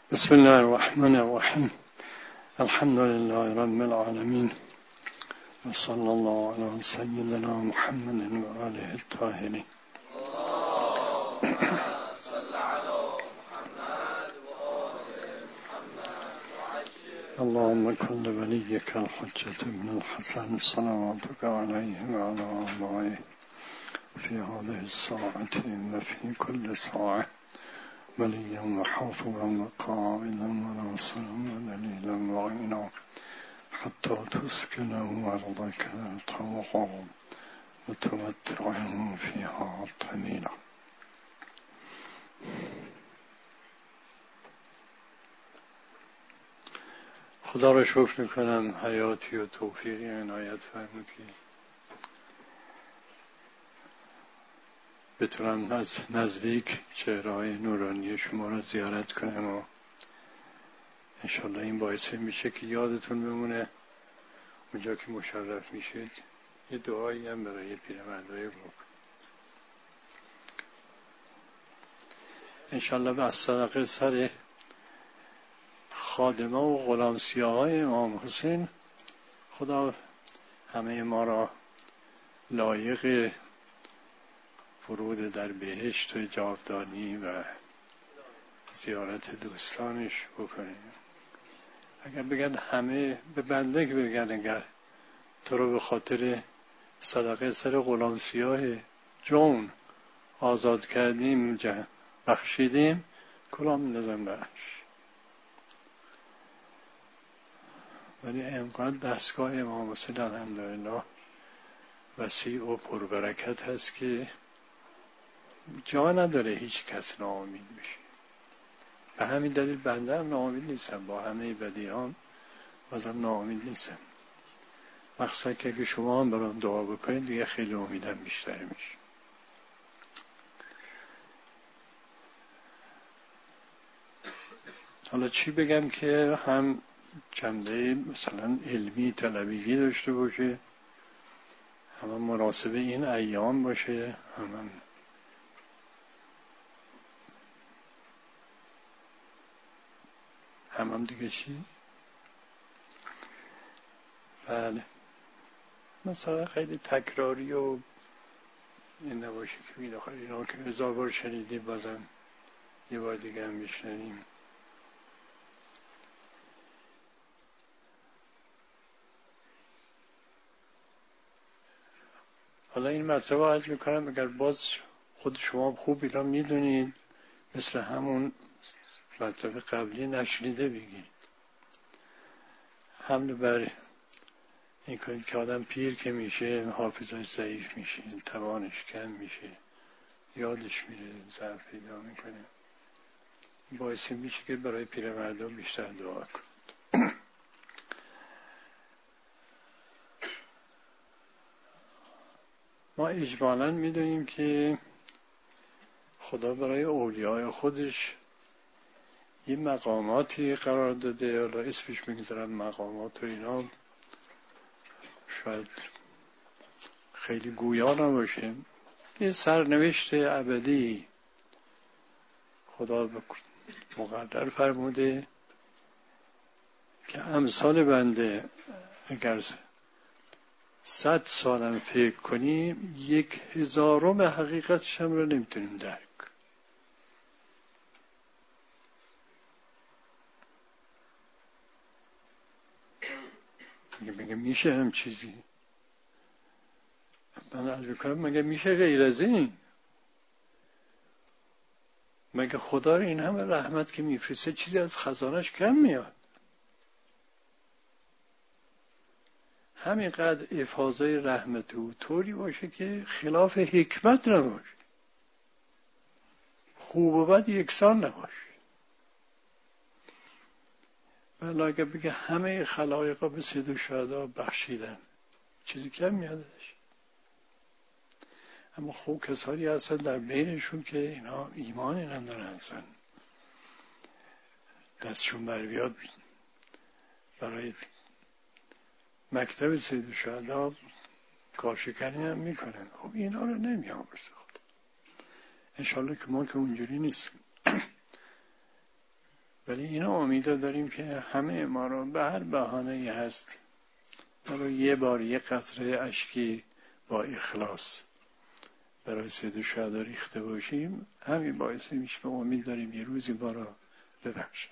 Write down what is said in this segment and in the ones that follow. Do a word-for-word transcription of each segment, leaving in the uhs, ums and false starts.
بسم الله الرحمن الرحیم. الحمد لله رب العالمین و صلی الله علی سیدنا محمد و آله الطاهرین. اللهم كن وليك الحجة ابن الحسن صلواتك عليه وعلى آبائه في هذه الساعة وفي كل ساعة وليا وحافظا وقائدا وناصرا ودليلا وعينا حتى تسكنه أرضك طوعا وتمتعه فيها طويلا. خدا را شکر میکنم حیاتی و توفیقی عنایت فرمود که بتونم از نزدیک چهره‌های نورانی شما را زیارت کنم و انشالله این باعث میشه که یادتون بمونه اونجا که مشرف میشید یه دعایی هم برای پیرمردای بکن. انشالله به از صدقه سر خادمه و غلام سیاهای امام حسین خدا همه ما را لایق ورود در بهشت و جاودانی و زیارت دوستانش بکنه. اگر بگن همه به بنده که بگن اگر تو رو به خاطر صدقه سر غلام سیاه جون آزاد کردیم بخشیدیم کلام میندازم برش. ولی انقدر دستگاه امام حسین الحمدلله وسیع و پربرکت هست که جا نداره هیچ کس ناامید بشه. به همین دلیل بنده هم ناامید نیستم، با همه بدیهان بازم ناامید نیستم. مخصوصا که اگه شما هم برام دعا بکنید دیگه خیلی امیدم بیشتر میشه. حالا چی بگم که هم جنبه مثلا علمی طلبیگی داشته باشه، هم مناسب این ایام باشه، هم هم, هم دیگه چی؟ بله مثلا خیلی تکراری و این نباشه که بیداخل اینا که هزار بار شنیدیم بازم یه بار دیگه هم بشنویم. حالا این مطلب رو عرض میکنم اگر باز خود شما خوب اینا میدونید مثل همون مطلب قبلی نشنیده بگید. حمل بر این کنید که آدم پیر که میشه حافظش ضعیف میشه، توانش کم میشه، یادش میره، ضعف پیدا میکنه. باعث میشه که برای پیرمردان بیشتر دعا کن. ما اجمالاً میدونیم که خدا برای اولیاء خودش یه مقاماتی قرار داده، حالا اسمش میگذارن مقامات و اینا شاید خیلی گویا نباشه. یه سرنوشت ابدی خدا مقرر فرموده که امثال بنده اگر صد سالم فکر کنیم یک هزارم حقیقتش هم رو نمیتونیم درک. مگه مگه میشه هم چیزی؟ من عرض میکنم مگه میشه غیر از این؟ مگه خدا رو این همه رحمت که میفرسته چیزی از خزانش کم میاد؟ همینقدر افاضه رحمت او طوری باشه که خلاف حکمت نباشه، خوب و بد یکسان نباشه. ولی اگه بگه همه خلایقا به سید و شهدا بخشیدن چیزی کم میادش. اما خوب کسانی هستن در بینشون که اینا ایمانی ندارن، هستن دستشون بر بیاد برای مکتب سید و شهدا کارشکنی هم میکنن. خب اینا رو نمیآورسه خدا. انشالله که ما که اونجوری نیستیم. ولی اینا امید داریم که همه ما رو به هر بهانه‌ای هست ولو یه بار یه قطره اشکی با اخلاص برای سید شهدا ریخته باشیم، همین باعث میشه که امید داریم یه روزی ما رو ببخشن.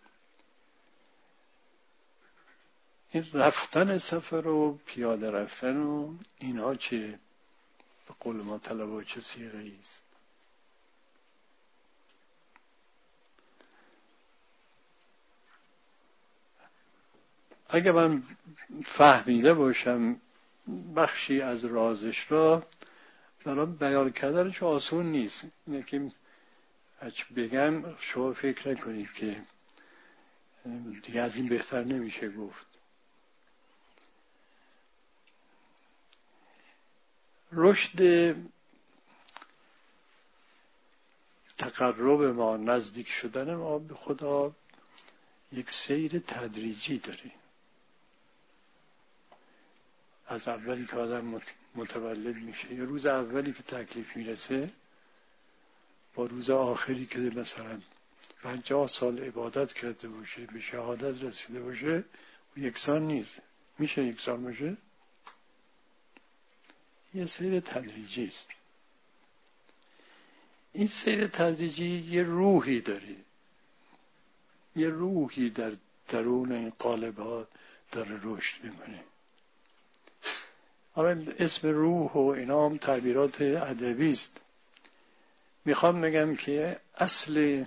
این رفتن سفر و پیاده رفتن و اینها چه به قول ما طلبا چه صیغه‌ای است. اگه من فهمیده باشم بخشی از رازش را، برای بیان کردنش آسون نیست. اینه که اگه بگم شما فکر نکنید که دیگه از این بهتر نمیشه گفت. رشد تقرب ما، نزدیک شدن ما به خدا یک سیر تدریجی داره. از اولی که آدم متولد میشه یا روز اولی که تکلیف میرسه با روز آخری که مثلا پنجاه سال عبادت کرده باشه به شهادت رسیده باشه یکسان نیست. میشه یکسان باشه؟ یه سیر تدریجی است. این سیر تدریجی یه روحی داره، یه روحی در درون این قالب‌ها داره رشد میکنه. حالا اسم روح و اینا هم تعبیرات ادبی است. میخوام بگم که اصل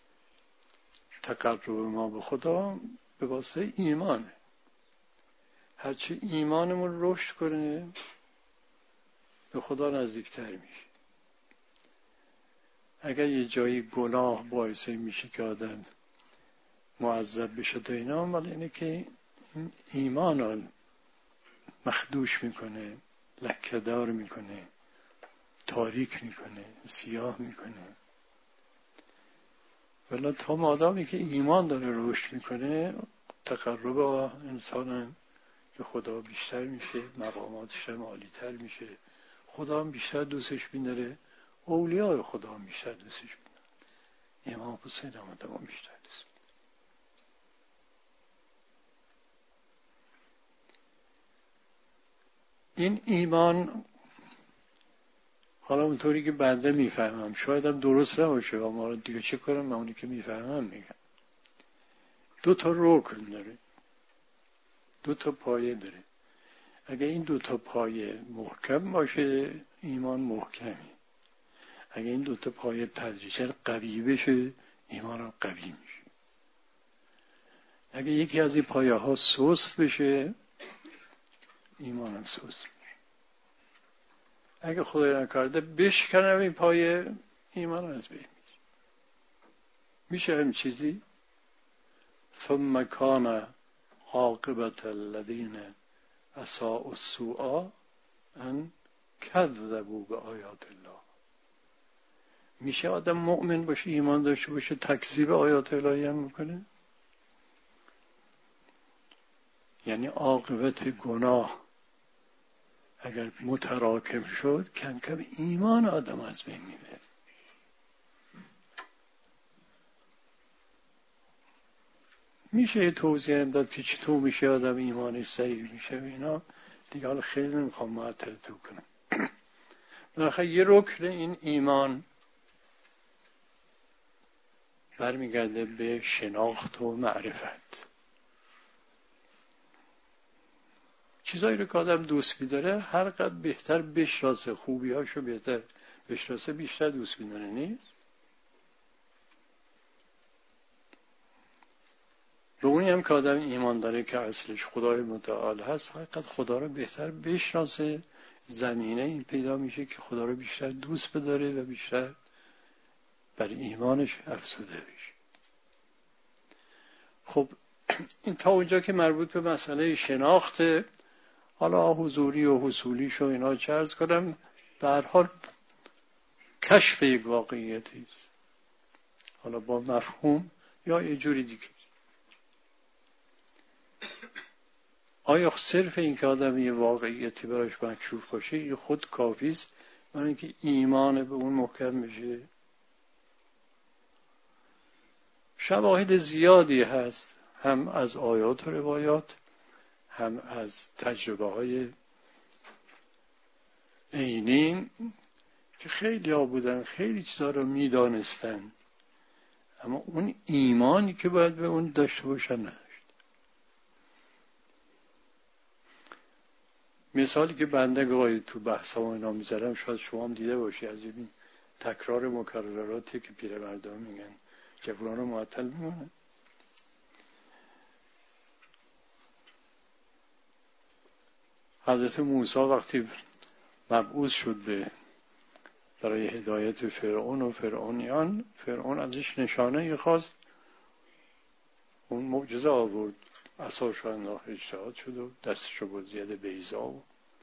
تقرب ما به خدا به واسطه ایمانه. هرچی ایمانمون رشد کنه به خدا نزدیکتر میشه. اگر یه جایی گناه باعث میشه که آدم معذب بشه تا اینا، ولی اینه که ایمان رو مخدوش میکنه، لکه‌دار میکنه، تاریک میکنه، سیاه میکنه. ولی تا مادامی که ایمان داره رشد میکنه تقرب انسان به خدا بیشتر میشه، مقاماتش هم عالی‌تر میشه، خدا هم بیشتر دوستش می‌داره، اولیاء خدا هم بیشتر دوستش می‌داره، امام حسین هم آدم بیشتر دوست می‌داره. این ایمان حالا اونطوری که بنده میفهمم، شاید هم درست نباشه، اما دیگه چه کنم، من اونی که میفهمم میگم. دو تا رکن داره، دو تا پایه داره. اگه این دو تا پایه محکم باشه ایمان محکمی. اگه این دو تا پایه تدریجاً قوی بشه ایمان هم قوی میشه. اگه یکی از این پایه ها سست بشه ایمان هم سست میشه. اگه خدای نکرده بشکنم این پایه ایمان از بین میشه. میشه همین چیزی؟ ثم کان عاقبت الذین اساءوا السوء ان کذبوا بآیات الله. میشه آدم مؤمن باشه، ایمان داشته باشه، تکذیب آیات الهی هم میکنه؟ یعنی عاقبت گناه اگر متراکم شد کم کم ایمان آدم از بین میبره. میشه توضیح داد که چطور میشه آدم ایمانش ضعیف میشه و اینا دیگه. حالا خیلی نمیخوام معطل تو کنم. بالاخره یه رکن این ایمان برمیگرده به شناخت و معرفت. چیزایی رو که آدم دوست می‌داره هر قدر بهتر بشناسه، خوبی‌هاشو بهتر بشناسه بیشتر دوست می‌داره، نیست؟ به اونی هم که آدم ایمان داره که اصلش خدای متعال هست، هر قدر خدا رو بهتر بشناسه زمینه این پیدا میشه که خدا رو بیشتر دوست بداره و بیشتر بر ایمانش افزوده بشه. خب این تا اونجا که مربوط به مسئله شناخت، حالا حضوری و حصولیش و اینا چه عرض کنم، به هر حال کشف یک واقعیتی است، حالا با مفهوم یا یه جوری دیگه. آیا صرف این که آدم یه واقعیتی براش مکشوف باشه این خود کافی است برای اینکه ایمان به اون محکم بشه؟ شواهد زیادی هست، هم از آیات و روایات، هم از تجربه های عینی که خیلی ها بودن، خیلی چیزا رو میدانستن، اما اون ایمانی که باید به اون داشته باشن نداشت. مثالی که بنده گاهی تو بحث ها و اینا میذارم شاید شما هم دیده باشی، از این تکرار مکرراتی که پیرمردان میگن جوانان رو معطل میمونه. حضرت موسی وقتی مبعوث شد به برای هدایت فرعون و فرعونیان، فرعون ازش نشانه خواست، اون معجزه آورد، عصاش رو انداخت اجتهاد شد و دستش رو بود زیاده بیضا و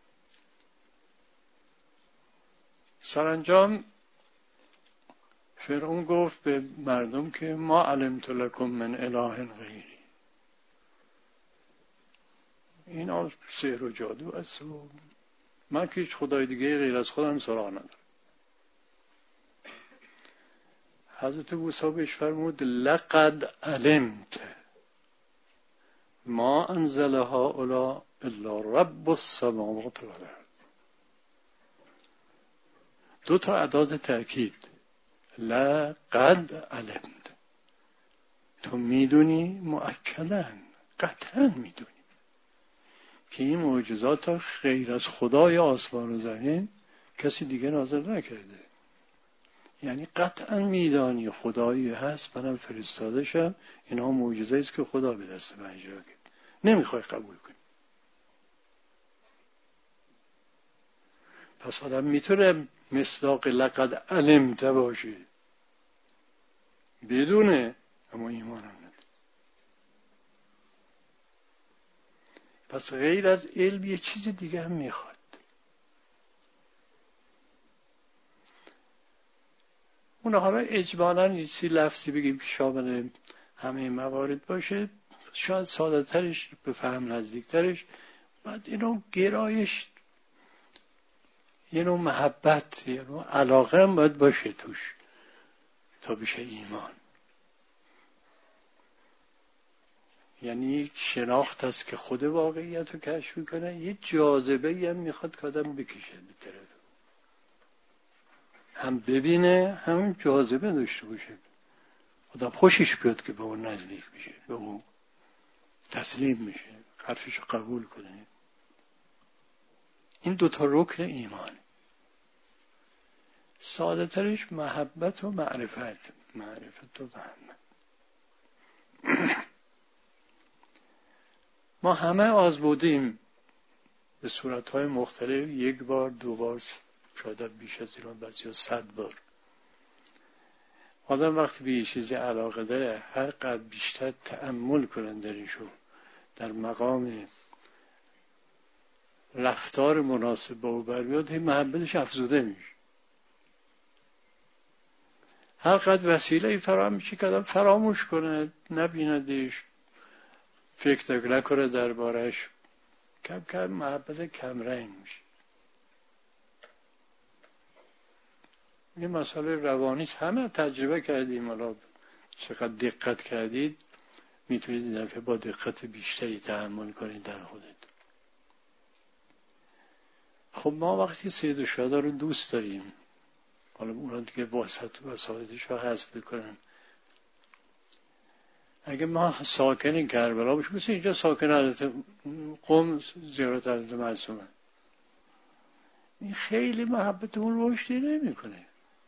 سرانجام فرعون گفت به مردم که ما علمت لکم من اله غیری، اینا سحر و جادو است و من که هیچ خدای دیگه غیر از خودم سراغ ندارم. حضرت موسی بهش فرمود لقد علمت ما انزل هؤلاء الا رب السماوات والارض. دو تا اعداد تأکید، لقد علمت، تو میدونی مؤکداً قطعاً میدونی که این معجزات ها غیر از خدای آسمان و زمین کسی دیگه نازل نکرده. یعنی قطعاً میدانی خدایی هست، منم فرستاده شم، اینها معجزه است که خدا به دست من اجرا کرد، نمیخوای قبول کنی. پس آدم میتونه مصداق لقد علمت باشه، بدونه اما ایمانم نداره. پس غیر از علم یه چیز دیگه هم میخواد. اون حالا اجمالاً یه چیزی لفظی بگیم که شامل همه موارد باشه، شاید ساده ترش، به فهم نزدیک ترش، بعد اینو گرایش، یه نوع محبت، یه نوع علاقه هم باید باشه توش تا بشه ایمان. یعنی یک شناخت هست که خود واقعیت رو کشف میکنه، یه جاذبه هم میخواد که آدم بکشه به طرف، هم ببینه هم جاذبه داشته باشه، آدم خوشش بیاد که به اون نزدیک بشه، به اون تسلیم میشه، حرفش رو قبول کنه. این دوتا رکن ایمان. ساده ترش محبت و معرفت، معرفت و محبت. ما همه آزمودیم به صورتهای مختلف، یک بار، دو بار، شاید بیش از اینا، بعضی صد بار. آدم وقتی به یه چیزی علاقه داره، هر قدر بیشتر تأمل کنن درشو، در مقام رفتار مناسب با او بر بیاد، این محبتش افزوده میشه. هر قدر وسیله فراهم میشه که آدم فراموش کنه، نبیندش، فکر نکنه دربارش، کم کم محبت کم رنگ میشه. یه مسئله روانیست، همه تجربه کردیم، حالا چقدر دقت کردید میتونید این دفعه با دقت بیشتری تحمل کنید در خودت. خب ما وقتی سید الشهدا رو دوست داریم، حالا اونا دیگه واسط و وسایدش رو حذف بکنن، اگه ما ساکن کربلا باشیم، مثل اینجا ساکن حضرت قم زیارت حضرت معصومه، این خیلی محبتمون رشدی نمی کنه.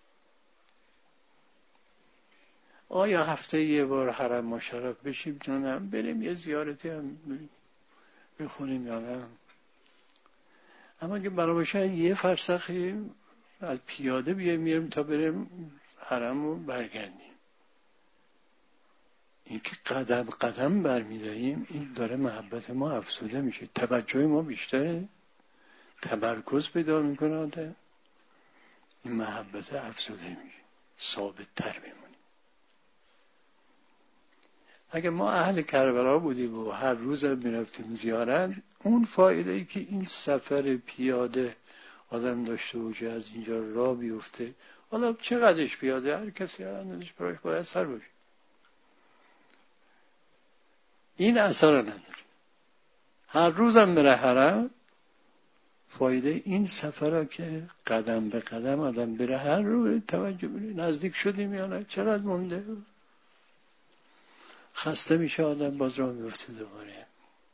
آیا هفته یه بار حرم مشرف بشیم، جانم بریم یه زیارتی هم بخونیم یا نه؟ اما اگه برای باشه یه فرسخی از پیاده بیایم میریم تا بریم حرم رو برگردیم. این که قدم قدم برمیداریم، این داره محبت ما افزوده میشه، توجه ما بیشتره، تمرکز پیدا میکنه آدم، این محبت افزوده میشه، ثابت تر میمونیم. اگه ما اهل کربلا بودیم و هر روز میرفتیم زیارت، اون فایده ای که این سفر پیاده آدم داشته باشه، از اینجا راه بیفته، حالا چقدرش پیاده، هر کسی هر اندازش براش باید سر باشه، این اثر نداره. هر روزم بره حرم، فایده این سفر که قدم به قدم آدم بره، هر روز توجه بره نزدیک شدیم یا نه، چقدر مونده، خسته میشه آدم، باز راه میفته دوباره.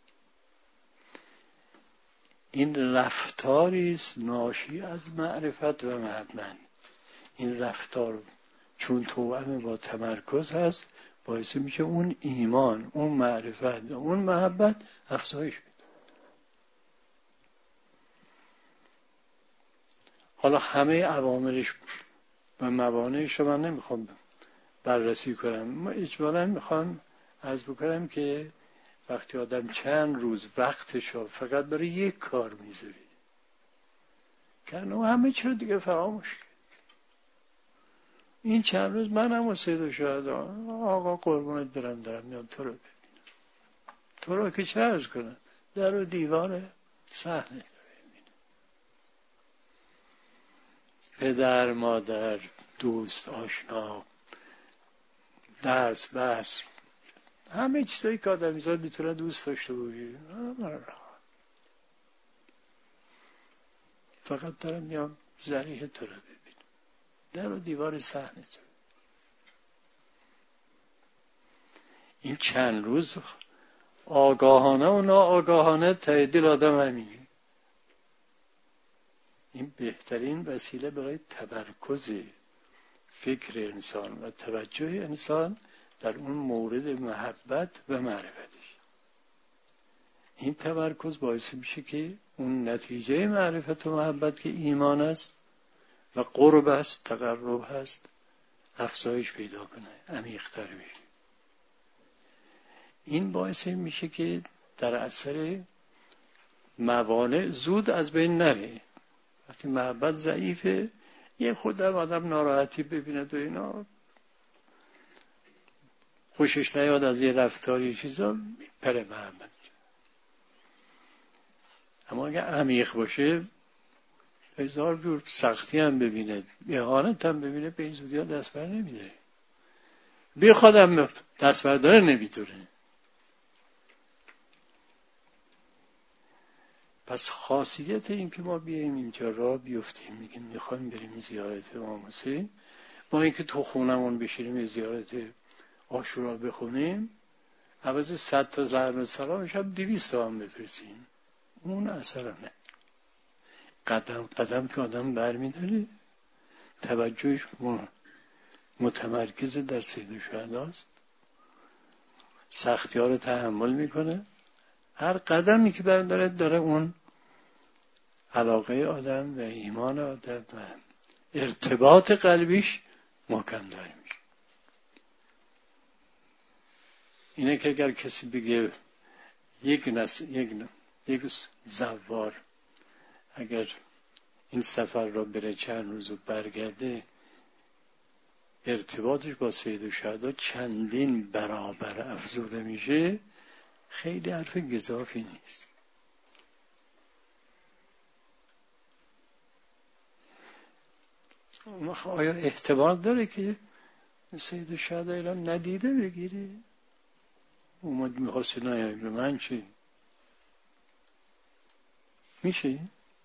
این رفتاری است ناشی از معرفت و محبت. این رفتار چون توأم با تمرکز هست، باعث میشه اون ایمان، اون معرفت، اون محبت افزایش بده. حالا همه عواملش و موانعش رو من نمیخوام بررسی کنم، ما اجمالاً میخوام عرض بکنم که وقتی آدم چند روز وقتشو فقط برای یک کار میذاری، کنه همه چی رو دیگه فراموش کرد. این چند روز من هم و سید الشهدا، آقا قربونت برم دارم میام تو رو ببینم، تو رو که چه عرض کنم، در و دیوار صحنه رو ببینم، پدر مادر دوست آشنا درس بحث همه چیزایی که آدمیزاد میتونه دوست داشته باشی، فقط دارم میام ذریح تو رو ببینم، در و دیوار صحنه تو. این چند روز آگاهانه و ناآگاهانه ته دل آدم همینه. این بهترین وسیله برای تمرکز فکر انسان و توجه انسان در اون مورد محبت و معرفتش. این تمرکز باعث میشه که اون نتیجه معرفت و محبت که ایمان است و قرب است، تقرب هست، افزایش پیدا کنه، عمیق‌تر بشه. این باعث میشه که در اثر موانع زود از بین نره. وقتی محبت ضعیفه، یه خودم آدم ناراحتی ببینه و اینا خوشش نیاد از یه رفتاری چیزا، میپره محبت. اما اگه عمیق باشه، هزار جور سختی هم ببینه، اهانت هم ببینه، به این زودی ها دست بر نمیداره، بی خودم دست برداره نمیتونه. پس خاصیت این که ما بیاییم اینجا را بیفتیم، میگیم میخوایم بریم زیارت امام حسین، با اینکه تو خونمون بشینیم زیارت عاشورا بخونیم، عوض صد تا لعنت سلامش هم دویست تا هم بفرستیم، اون اثر نه. قدم قدم که آدم برمیداره، توجهش متمرکز در سید الشهداست، سختی ها رو تحمل میکنه، هر قدمی که برداره داره اون علاقه آدم و ایمان آدم و ارتباط قلبیش محکم داره میشه. اینه که اگر کسی بگه یک نس یک ن... یک زوار اگر این سفر را بره چند روز و برگرده، ارتباطش با سید الشهدا چندین برابر افزوده میشه، خیلی حرف گزافی نیست. آیا احتمال داره که سید الشهدا الان ندیده بگیری؟ اومد میخواستی نیایی به من چی؟ میشه؟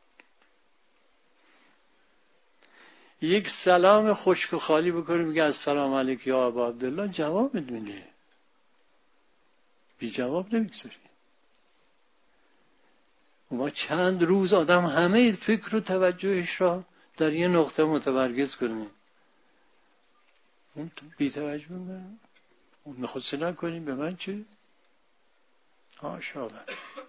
یک سلام خشک و خالی بکنی میگه السلام علیک یا ابا عبدالله، جواب میده، بی جواب نمیگذاری. ما چند روز آدم همه فکر و توجهش را در یه نقطه متمرکز کنه، اون بی توجه میکنه، اون میخواستی نکنیم به من چی؟ آشاءالله.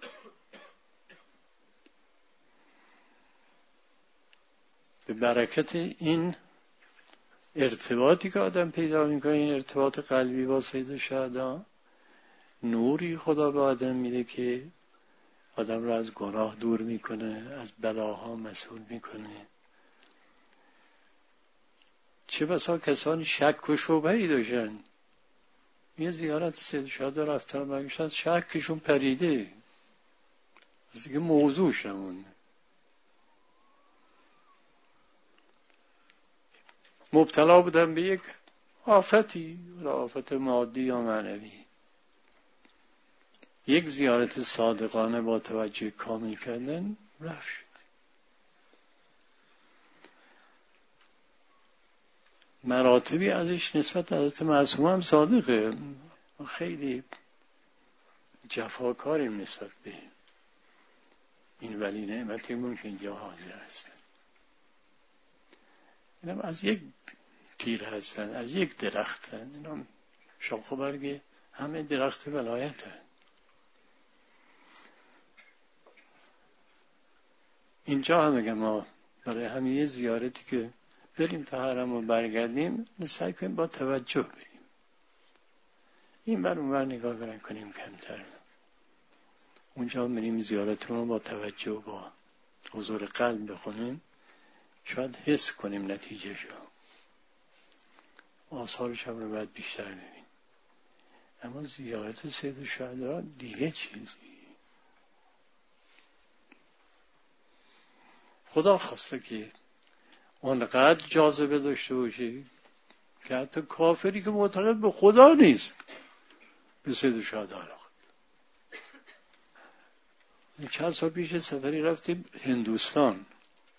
به برکت این ارتباطی که آدم پیدا میکنه، این ارتباط قلبی با سید الشهدا، نوری خدا به آدم میده که آدم را از گناه دور میکنه، از بلاها مسئول میکنه. چه بسا کسانی شک و شبهه‌ای داشتن، یه زیارت سید الشهدا رفتن و برگشتن، شکشون پریده، از دیگه موضوعش نمونده، مبتلا بودن به یک آفتی، آفت مادی یا معنوی. یک زیارت صادقانه با توجه کامل کردن رفت شد. مراتبی ازش نسبت حضرت معصومه هم صادقه، خیلی جفاکاریم نسبت به این ولی نعمتیمون که اینجا حاضر هستن. اینم از یک تیر هستن، از یک درختن، اینم شاخ و برگ همه درخت ولایت هستن. اینجا هم میگم ما برای همه زیارتی که بریم تا حرم و برگردیم سعی کنیم با توجه بریم، این بر اون بر نگاه برن کنیم کمتر. اونجا بریم زیارتون رو با توجه و با حضور قلب بخونیم، شاید حس کنیم نتیجه شو، آثارش هم رو باید بیشتر ببین. اما زیارت سید الشهدا دیگه چیزی. خدا خواسته که اونقدر جاذبه داشته باشی که حتی کافری که معتقد به خدا نیست به سید الشهدا علاقه. چند سال پیش سفری رفتیم هندوستان،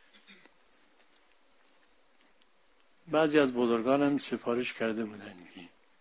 بعضی از بزرگان هم سفارش کرده بودن که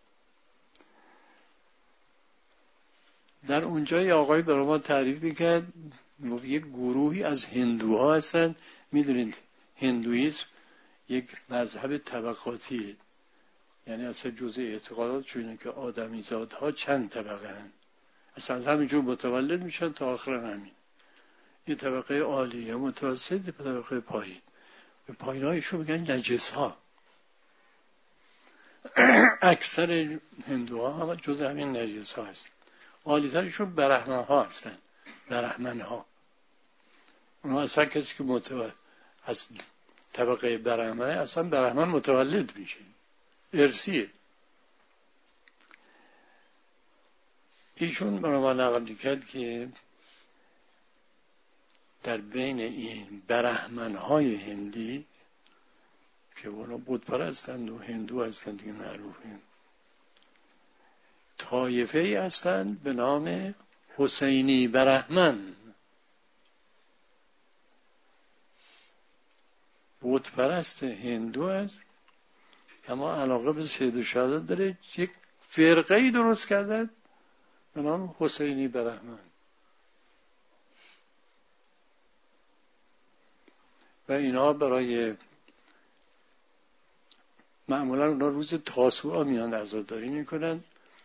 در اونجا یه آقای برای ما تعریف میکرد، یک گروهی از هندوها هستن. میدونید هندویسم یک مذهب طبقاتیه، یعنی اصلا جزء اعتقادات اینه که آدمیزادها چند طبقه هن، اصلا همینجور متولد میشن تا آخر همین. یه طبقه عالیه، متوسط، طبقه پایین. به پایین هایشون میگن نجس ها. اکثر هندوها هم جزء همین نجس ها هستن. عالی ترشون برهمن ها هستن، برهمن ها. اونها اصلا کسی که متولد از طبقه برهمن اصلا برهمن متولد میشه، ارثیه. ایشون برای ما نقل کرد که در بین این برهمن‌های هندی که اونا بت پرستند و هندو هستند دیگه معروفه، طایفه ای هستند به نام حسینی برهمن. بت پرست هندو هست اما علاقه به سید الشهدا داره، یک فرقه ای درست کردن به نام حسینی برهمن. و اینا برای معمولا اونا روز تاسوعا میان عزاداری میکنن،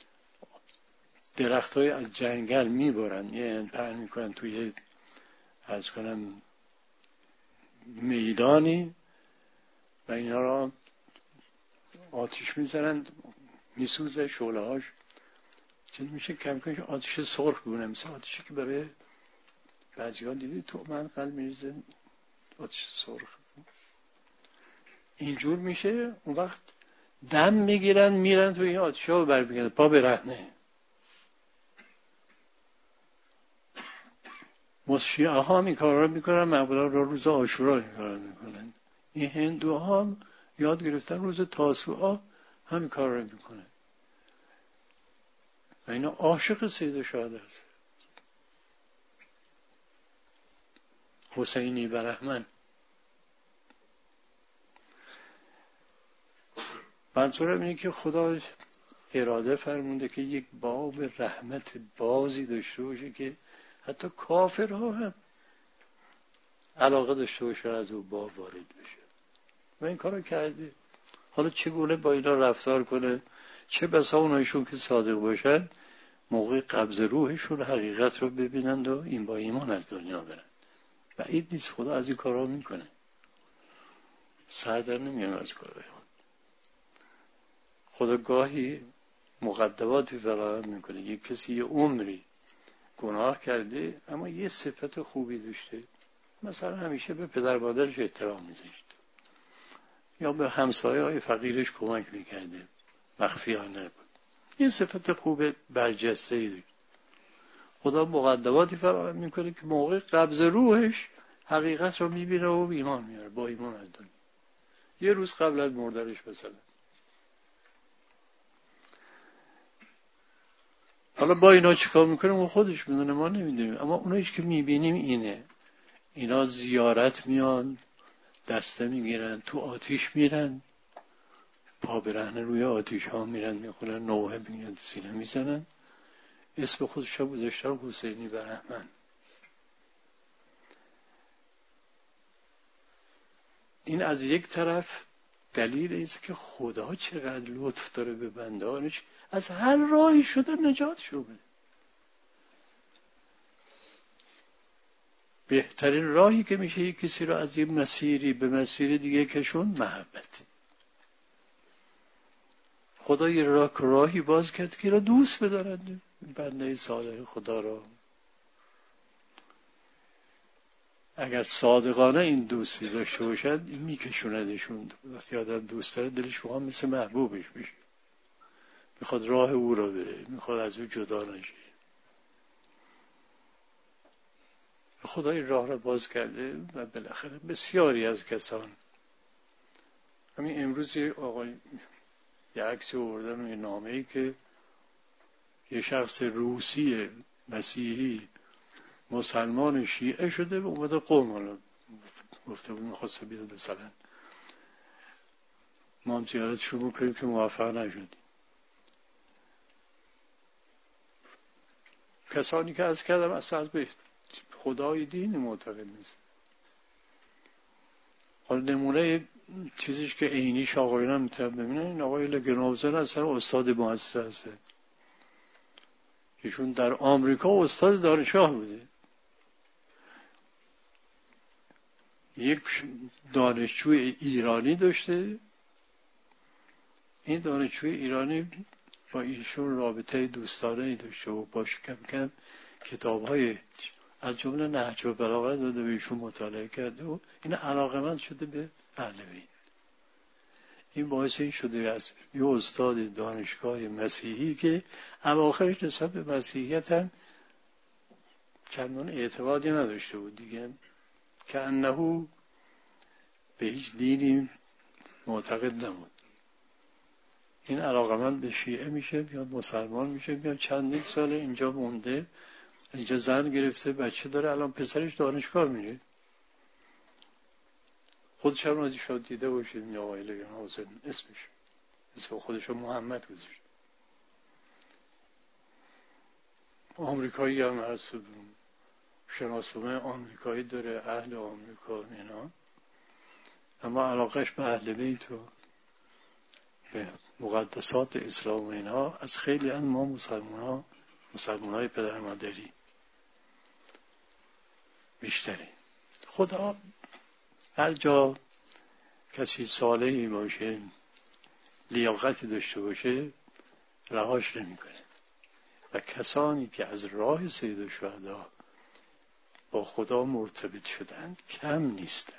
درخت های از جنگل میبرن، یه پهن میکنن توی عرض کنم میدانی و اینا را آتیش میزنن، میسوزه شعله هاش، چیز میشه کم کم آتیش سرخ بونه، مثل آتیشی که برای بعضی ها دیدی تو من قلب میریزه آتیش سرخ، اینجور میشه. اون وقت دم میگیرن میرن توی این آتیش ها و بر بگیرن پا به رهنه. شیعه ها هم این کار را میکنن، معمولا را روز عاشورا این کار را میکنن. این هندو ها هم یاد گرفتن روز تاسوعا همین کار را میکنن و اینا عاشق سید الشهدا است. حسینی برهمن. منظورم اینه که خدا اراده فرمونده که یک باب رحمت بازی داشته باشه که حتی کافرها هم علاقه داشته باشه از او باب وارد بشه و این کارو کرده. حالا چگونه با اینا رفتار کنه، چه بسا اونایشون که صادق باشن موقع قبض روحشون حقیقت رو ببینند و این با ایمان از دنیا برن. بعید نیست خدا از این کارا میکنه، سر در نمیان از کارهای اون. خدا گاهی مقدماتی فراهم میکنه. یک کسی یه عمری گناه کرده اما یه صفت خوبی داشته، مثلا همیشه به پدر مادرش احترام میذاشت یا به همسایه های فقیرش کمک میکرده، مخفیانه بود، یه صفت خوب برجسته ای داشت. خدا مقدماتی فراهم میکنه که موقع قبض روحش حقیقت رو میبینه و ایمان میاره، با ایمان از دنیا. یه روز قبل از مردنش مثلا حالا با اینا چیکار میکنیم اون خودش میدونه، ما نمیدونیم. اما اونایش که میبینیم اینه، اینا زیارت میان، دسته میگیرن، تو آتیش میرن، پا برهنه روی آتیش ها میرن، میخونن، نوحه میگیرن، سینه میزنن، اسم خودش رو گذاشتن حسینی برهمن. این از یک طرف دلیل است که خدا چقدر لطف داره به بندانش، از هر راهی شده نجات شده. بهترین راهی که میشه یک کسی رو از یک مسیری به مسیر دیگه کشون محبت. خدا یه راه راهی باز کرد که را دوست بدارد بنده صالح خدا را. اگر صادقانه این دوستی داشته باشد این میکشوندشون. وقتی آدم دوست داره دلش بخواد مثل محبوبش بشه، میخواد راه او را بره، میخواد از او جدا نشه. خدا این راه را باز کرده و بالاخره بسیاری از کسان، همین امروز یه آقای یه عکسی آوردن، یه نامه‌ای که یه شخص روسی مسیحی مسلمان شیعه شده و اومده قم، حالا گفته بود میخواسته بیاد مثلا ما هم زیارتشو میکنیم که موفق نشدیم. کسانی که از کردم اصلا از به خدای دینی معتقد نیست. حالا نمونه چیزیش که عینیش آقایون هم میتونم ببینن، این آقای لگنوزن اصلا استاد مؤسسه هسته، ایشون در آمریکا استاد دانشگاه بوده. یک دانشجوی ایرانی داشته، این دانشجوی ایرانی با ایشون رابطه دوستانه‌ای داشته و باش کم کم کتاب‌های از جمله نهج البلاغه داده به ایشون مطالعه کرده و این علاقه‌مند شده به اهل بیت. این باعث این شده از یه استاد دانشگاه مسیحی که اواخرش نسبت به مسیحیت هم چندان اعتقادی نداشته بود دیگه، که انهو به هیچ دینی معتقد نبود، این علاقمند به شیعه میشه، بیاد مسلمان میشه، بیاد چندین سال اینجا مونده، اینجا زن گرفته، بچه داره، الان پسرش دانشگاه میره. خودش هم رازی شاید دیده باشید این آقای لگنوزن، اسمش اسم خودش رو محمد گذاشت. آمریکایی هم هست، شناسنامه آمریکایی داره، اهل آمریکا اینا، اما علاقش به اهل بیت و به مقدسات اسلام و اینها از خیلی از ما مسلمان ها، مسلمان های پدر مادری بیشتری. خدا هر جا کسی صالحی باشه، لیاقتی داشته باشه، رهاش نمیکنه. و کسانی که از راه سید الشهدا با خدا مرتبط شدند کم نیستند.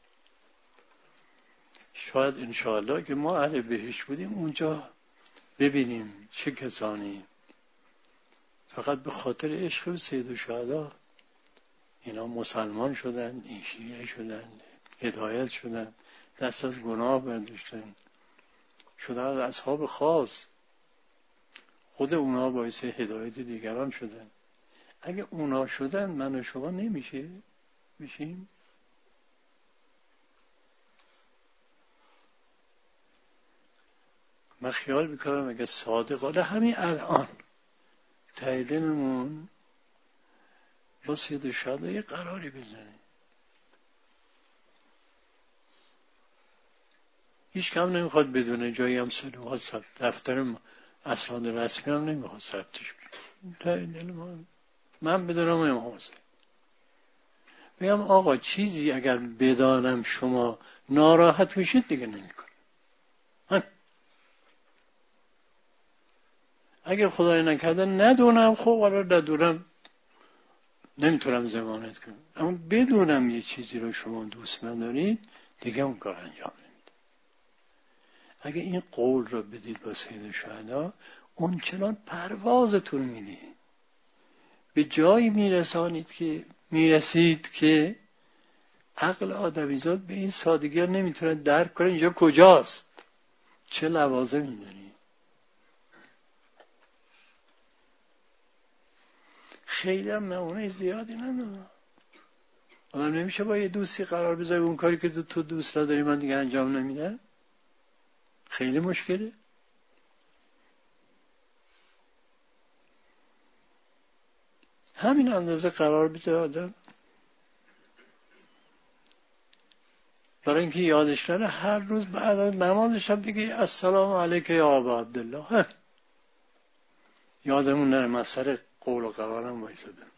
شاید انشاءالله که ما اهل بهشت بودیم اونجا ببینیم چه کسانی فقط به خاطر عشق به سید الشهدا اینا مسلمان شدند، این شیعه شدند، هدایت شدند، دست از گناه برداشتند، شدند از اصحاب خاص، خود اونا باعث هدایت دیگران شدند. اگه اونا شدن من و شما نمیشه میشیم؟ من خیال میکنم اگه صادقانه همین الان تاییدنمون با سید الشهدا یه قراری بزنه، هیچ کم نمیخواد بدونه، جایی هم سلوها ثبت، دفتر اسناد رسمی هم نمیخواد ثبتش کنه، تایید ما من بدونم امام حسین. میگم آقا چیزی اگر بدانم شما ناراحت میشید دیگه نمیکنم. اگه خدای نکرده ندونم، خب حالا ندونم نمیتونم ضمانت کنم، اما بدونم یه چیزی رو شما دوست ندارید دیگه اون کار انجام نمیده. اگه این قول رو بدید با سید الشهدا اون چنان پروازتون میدید، به جایی میرسانید که میرسید که عقل آدمیزاد به این سادگی ها نمیتونه درک کنه اینجا کجاست، چه لوازمی داری. خیلی هم معونه زیادی ندارم. آدم نمیشه با یه دوستی قرار بذاره اون کاری که تو دوست داری من دیگه انجام نمیدم. خیلی مشکله. همین اندازه قرار بذاره آدم برای اینکه یادش نره هر روز بعد از نمازش هم بگه السلام علیک یا ابا عبدالله. یادمون نره من سر قول و قرارم وایسادم.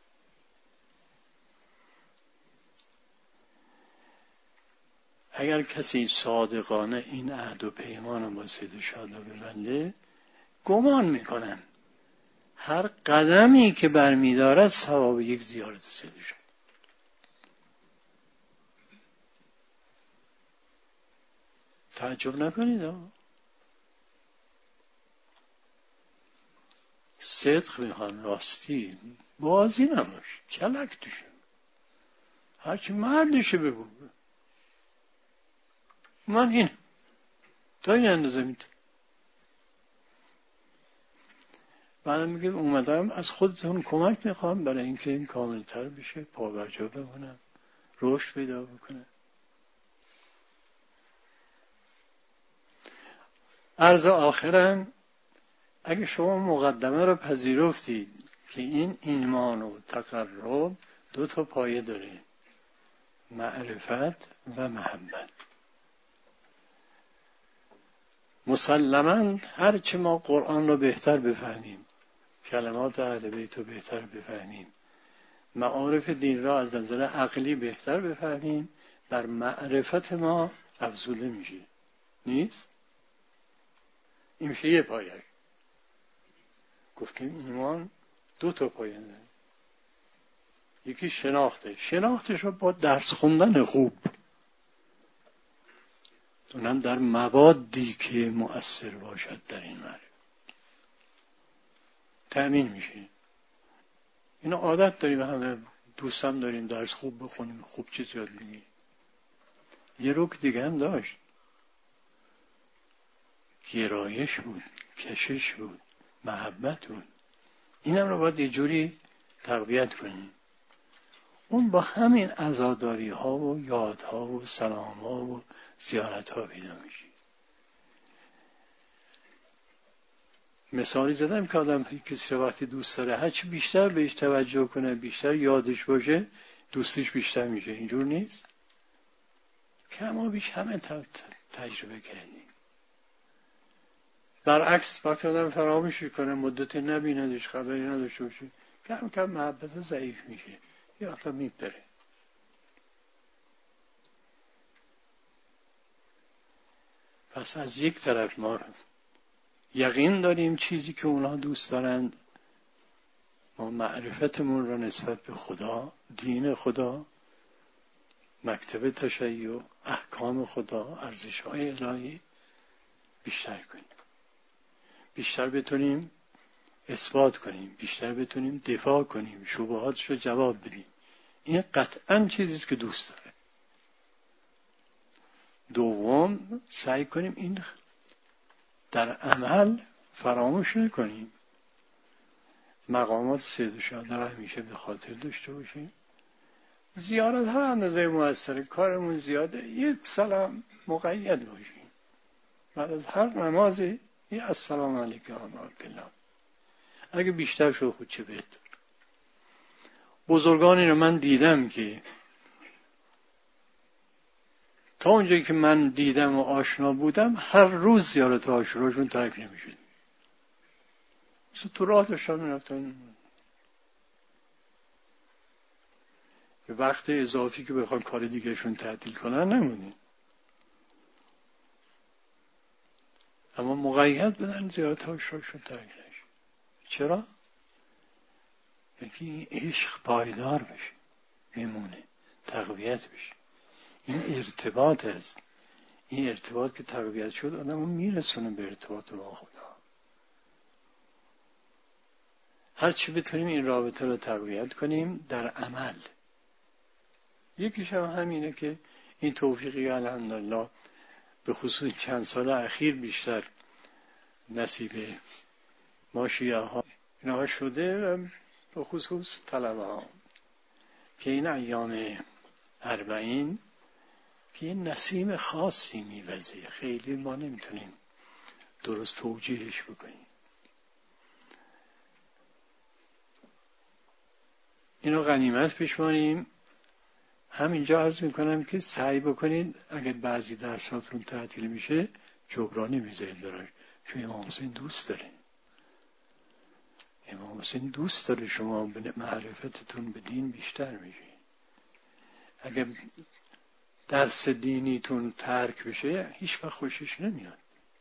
اگر کسی صادقانه این عهد و پیمان با سید شهدا ببنده، گمان میکنن هر قدمی که برمیدارد ثواب یک زیارت سید شهدا. تعجب نکنید. صدق میخوان، راستی، بازی نباش، کلک توشه، هرچی مردشه بگو من این تا این اندازه میتونم. بعد میگه اومدم از خودتون کمک میخوام برای اینکه این کاملتر بشه، پابرجا بمونم، رشد پیدا بکنه. عرض آخرم، اگه شما مقدمه رو پذیرفتید که این ایمان و تقرب دو تا پایه داره، معرفت و محبت. مسلماً هرچه ما قرآن رو بهتر بفهمیم، کلمات اهل بیت رو بهتر بفهمیم، معارف دین را از نظر عقلی بهتر بفهمیم، بر معرفت ما افزوده میشه. نیست؟ این میشه یه پایه. گفتیم ایمان دو تا پایه داره. یکی شناخته، شناختش رو با درس خوندن خوب، اونم در موادی که مؤثر باشد در این معرفت تأمین میشه. اینو عادت داریم، همه دوستم داریم درس خوب بخونیم، خوب چیز یاد بگیریم. یه رک دیگه هم داشت، گرایش بود، کشش بود، محبت بود. اینم رو باید یه جوری تقویت کنیم. اون با همین عزاداری ها و یادها و سلام ها و زیارت ها پیدا میشه. مثالی زدم که آدم کسی رو وقتی دوست داره هرچی بیشتر بهش توجه کنه، بیشتر یادش باشه، دوستش بیشتر میشه. اینجور نیست؟ کما بیش همه تجربه کردیم. برعکس وقتی آدم فراموش کنه، مدتی نبیندش، خبری نداشته باشه، کم کم محبت ضعیف میشه، یا وقتا میپره. پس از یک طرف ما یقین داریم چیزی که اونا دوست دارند، ما معرفتمون را نسبت به خدا، دین خدا، مکتب تشیع، احکام خدا، ارزش‌های الهی بیشتر کنیم، بیشتر بتونیم اثبات کنیم، بیشتر بتونیم دفاع کنیم، شبهاتش رو جواب بدیم. این قطعاً چیزیست که دوست داره. دوم، سعی کنیم این در عمل فراموش نکنیم. مقامات سید شهدا را همیشه به خاطر داشته باشیم. زیارت ها اندازه موثره، کارمون زیاده، یک سلام مقید باشیم. بعد از هر نمازی یه السلام علیکم ابا عبدالله. اگه بیشتر شد خود چه بهتر. بزرگانی رو من دیدم که تا اونجایی که من دیدم و آشنا بودم هر روز زیارت عاشوراشون ترک نمی‌شد. تو راه داشتن می‌رفتن، وقت اضافی که بخوان کار دیگهشون تعطیل کنن نمونید، اما مقید بدن زیارت عاشوراشون ترک نشه. چرا؟ اینکه این عشق پایدار بشه، بمونه، تقویت بشه. این ارتباط است. این ارتباط که تقویت شد آدمو میرسونه به ارتباط با خدا. هر چی بتونیم این رابطه رو تقویت کنیم در عمل. یکیش هم همینه که این توفیقی الحمدلله به خصوص چند سال اخیر بیشتر نصیب ما شیعه ها اینا شده و به خصوص طلبه ها که این ایام اربعین که یه نسیم خاصی میوزه، خیلی ما نمیتونیم درست توجیهش بکنیم. اینو غنیمت بشماریم. همینجا عرض میکنم که سعی بکنید اگر بعضی درساتون تعطیل میشه جبرانی میذارید براش، چون امام حسین دوست داره. امام حسین دوست داره شما به معرفتتون به دین بیشتر میشه. اگر درس دینیتون ترک بشه هیچ وقت خوشش نمیاد.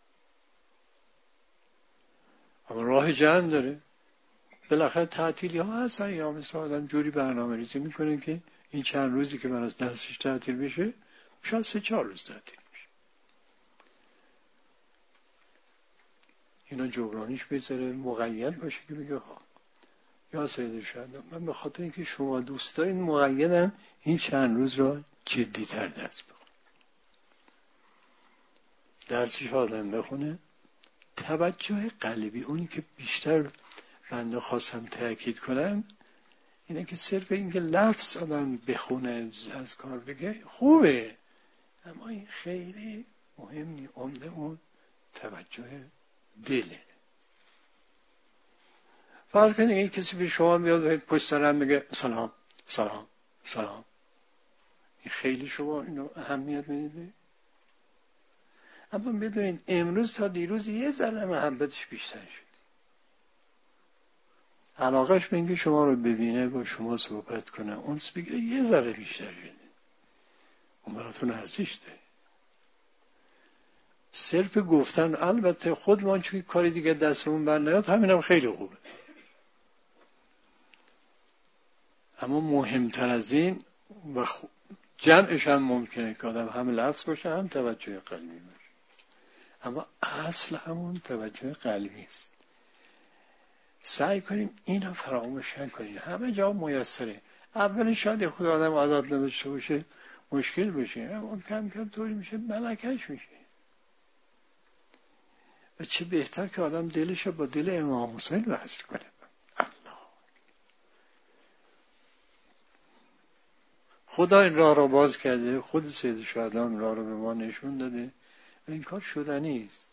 اما راه جمع داره. بالاخره تعطیلی ها هست، ایام آدم جوری برنامه ریزی میکنه که این چند روزی که من از درسش تعطیل بشه شاید سه چهار روز تعطیل بشه. اینا جبرانیش بذاره، مقید باشه که بگه ها یا سید شهدا من به خاطر اینکه شما دوست دارین مقیدم این چند روز را جدی تر درس بخونم. درسش آدم بخونه توجه قلبی، اونی که بیشتر بنده خواستم تأکید کنم اینه که صرف اینکه لفظ آدم بخونه از کار بگه خوبه، اما این خیلی مهم نیست. عمده اون توجه دله. فرض کنید این کسی به شما بیاد پشت سرم بگه سلام سلام سلام، این خیلی شما اینو اهمیت میدید. اما بدونید امروز تا دیروز یه ذره محبتش بیشتر شد، علاقش به اینکه شما رو ببینه، با شما صحبت کنه، اونس بگیره یه ذره بیشتر شده. اون براتون ارزش داره. صرف گفتن، البته خود ما چون کاری دیگه دستمون بر نیاد همینم خیلی خوبه، اما مهمتر از این و جمعش هم ممکنه که آدم هم لفظ باشه هم توجه قلبی باشه، اما اصل همون توجه قلبی است. سعی کنیم اینو فراموش نکنیم. همه جا میسره. اولی شاید خود آدم عادت نداشته باشه مشکل بشه، اما کم کم طوری میشه ملکش میشه. و چه بهتر که آدم دلش با دل امام حسین وصل کنه. الله خدا این راه را باز کرده، خود سید شهدان راه را به ما نشون داده و این کار شدنی است.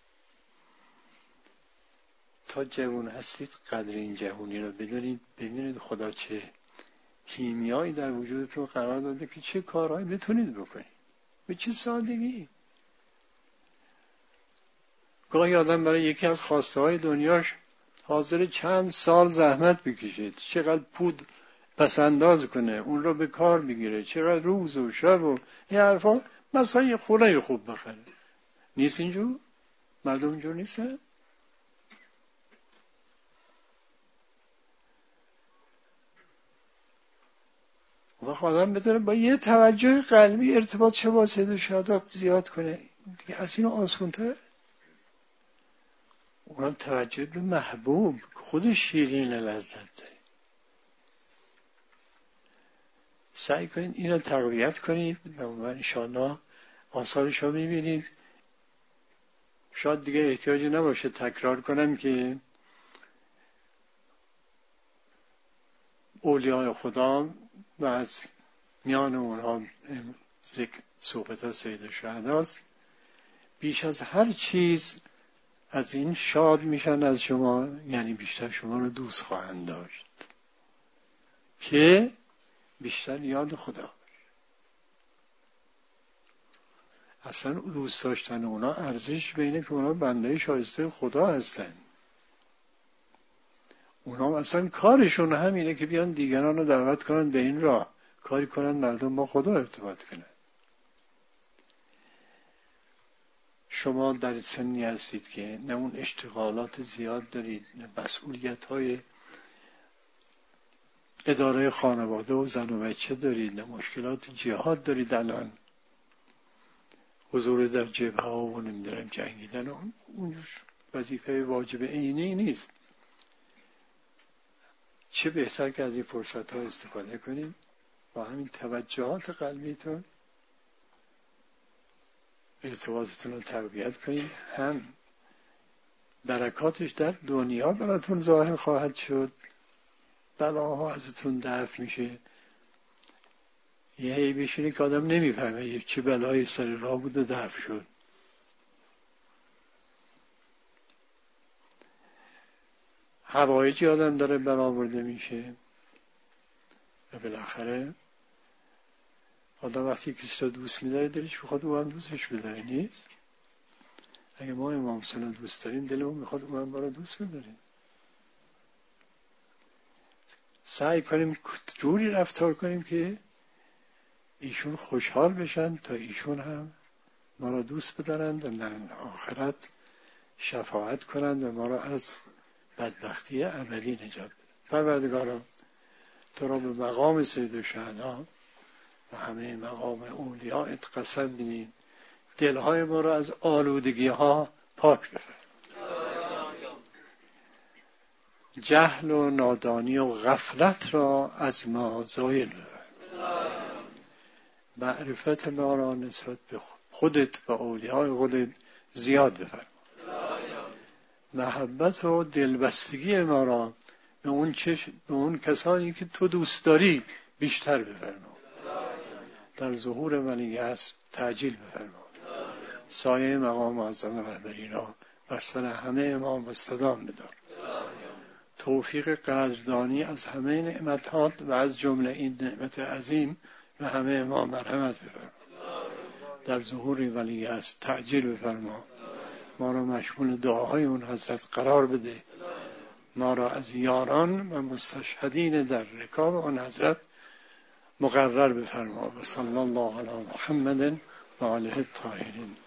تا جوان هستید قدر این جوانی را بدونید، ببینید خدا چه کیمیایی در وجودتون قرار داده که چه کارهایی بتونید بکنید به چه سادگی. گاهی آدم برای یکی از خواسته های دنیاش حاضر چند سال زحمت بکشید، چقدر پود پس انداز کنه، اون را به کار بگیره، چقدر روز و شب و این حرفا، مثلا یه خونه خوب بخره. نیست اینجور؟ مردم اینجور نیستن؟ و آدم بداره با یه توجه قلبی ارتباط شما با سید شهادت زیاد کنه، دیگه از اینو آسونتر. اونم توجه به محبوب خودش شیرین لذت داره. سعی کنید اینو تقویت کنید و انشاءالله آثارش رو میبینید. شاید دیگه احتیاجی نباشه تکرار کنم که اولیاء خدا و از میان اونها ذکر صحبت از سید شهدا است، بیش از هر چیز از این شاد میشن از شما، یعنی بیشتر شما رو دوست خواهند داشت که بیشتر یاد خدا. اصلا دوست داشتن اونا ارزش بینه که اونا بنده شایسته خدا هستن. اونا اصلا کارشون همینه که بیان دیگران رو دعوت کنن به این راه، کاری کنن مردم با خدا ارتباط کنن. شما در سنی هستید که نه اون اشتغالات زیاد دارید، نه مسئولیت های اداره خانواده و زن و بچه دارید، نه مشکلات جهاد دارید، الان حضور در جبهه ها و نمیدارم جنگیدن، اون وظیفه واجب عینی نیست. چه بهتر که از این فرصت ها استفاده کنید، با همین توجهات قلبیتون ارتباطتون رو تقویت کنید. هم برکاتش در دنیا براتون ظاهر خواهد شد بلاها ازتون دفع میشه. یه هی بشینه که آدم نمیفهمه یه چه بلایی سر راه بود و دفع شد. حوایجی آدم داره برآورده میشه و بالاخره آدم وقتی کسی رو دوست می‌داره دلش میخواد او هم دوستش بداره، نیست؟ اگه ما امام حسین رو دوست داریم دلمون میخواد او هم ما رو دوست بداره. سعی کنیم جوری رفتار کنیم که ایشون خوشحال بشن تا ایشون هم ما را دوست بدارند و در آخرت شفاعت کنند و ما را از بدبختی ابدی نجات بدن. پروردگارا تو را به مقام سید الشهدا و همه مقام اولیاءت قسم می‌دیم دلهای ما را از آلودگی ها پاک بفرما. جهل و نادانی و غفلت را از ما زایل بفرما. معرفت ما را نسبت به خودت و اولیاء خودت زیاد بفرما. محبت و دلبستگی ما را به اون چش... به اون کسانی که تو دوست داری بیشتر بفرما. در ظهور ولی هست تعجیل بفرما. سایه مقام معظم رهبری را بر سر همه امام مستدام بدار. توفیق قدردانی از همه نعمتات و از جمله این نعمت عظیم و همه امام مرحمت بفرما. در ظهور ولی هست تعجیل بفرما. ما را مشمول دعاهای اون حضرت قرار بده. ما را از یاران و مستشهدین در رکاب اون حضرت مقرر بفرما. و صلی الله علی محمد و آله الطاهرین.